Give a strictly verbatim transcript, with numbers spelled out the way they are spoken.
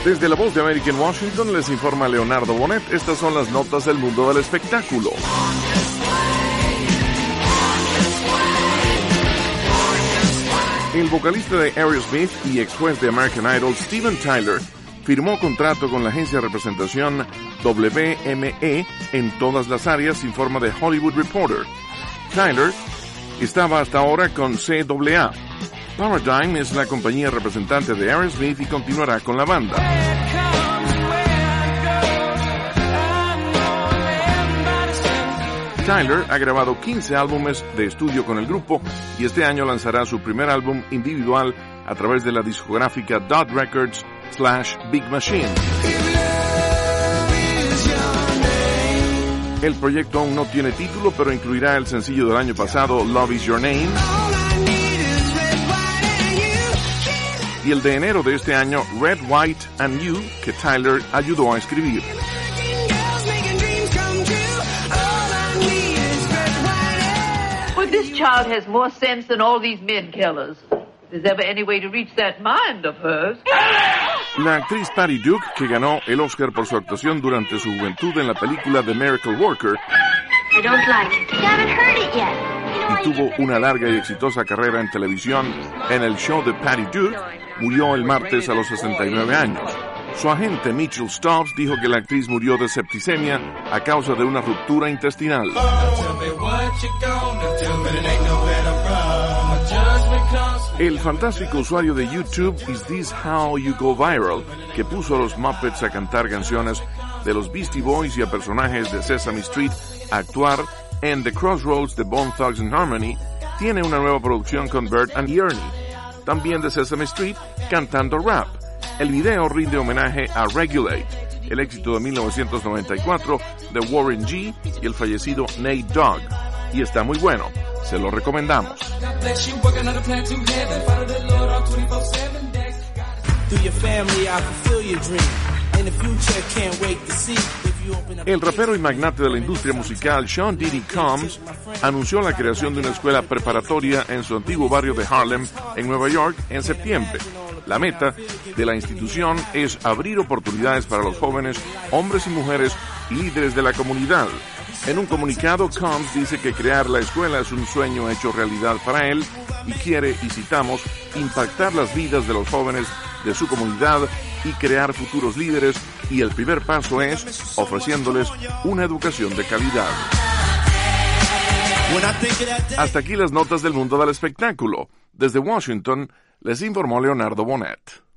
Desde la Voz de América en Washington les informa Leonardo Bonet. Estas son las notas del mundo del espectáculo. El vocalista de Aerosmith y ex juez de American Idol, Steven Tyler, firmó contrato con la agencia de representación W M E en todas las áreas, informa The Hollywood Reporter. Tyler estaba hasta ahora con C A A. Paradigm es la compañía representante de Aerosmith y continuará con la banda. Tyler ha grabado quince álbumes de estudio con el grupo y este año lanzará su primer álbum individual a través de la discográfica Dot Records slash Big Machine. El proyecto aún no tiene título, pero incluirá el sencillo del año pasado, Love Is Your Name, y el de enero de este año, Red, White and You, que Tyler ayudó a escribir. This child has more sense than all these men killers. If there's ever any way to reach that mind of hers. La actriz Patty Duke, que ganó el Oscar por su actuación durante su juventud en la película The Miracle Worker, I don't like it. You haven't heard it yet. y tuvo una larga y exitosa carrera en televisión en el show de Patty Duke, murió el martes a los sesenta y nueve años. Su agente Mitchell Stubbs dijo que la actriz murió de septicemia a causa de una ruptura intestinal. El fantástico usuario de YouTube Is This How You Go Viral, que puso a los Muppets a cantar canciones de los Beastie Boys y a personajes de Sesame Street a actuar en The Crossroads de Bone Thugs and Harmony, tiene una nueva producción con Bert and Ernie, también de Sesame Street, cantando rap. El video rinde homenaje a Regulate, el éxito de mil novecientos noventa y cuatro de Warren G y el fallecido Nate Dogg, y está muy bueno, se lo recomendamos. El rapero y magnate de la industria musical Sean Diddy Combs anunció la creación de una escuela preparatoria en su antiguo barrio de Harlem, en Nueva York, en septiembre. La meta de la institución es abrir oportunidades para los jóvenes, hombres y mujeres, líderes de la comunidad. En un comunicado, Combs dice que crear la escuela es un sueño hecho realidad para él y quiere, y citamos, impactar las vidas de los jóvenes de su comunidad y crear futuros líderes, y el primer paso es ofreciéndoles una educación de calidad. Hasta aquí las notas del mundo del espectáculo. Desde Washington, les informó Leonardo Bonet.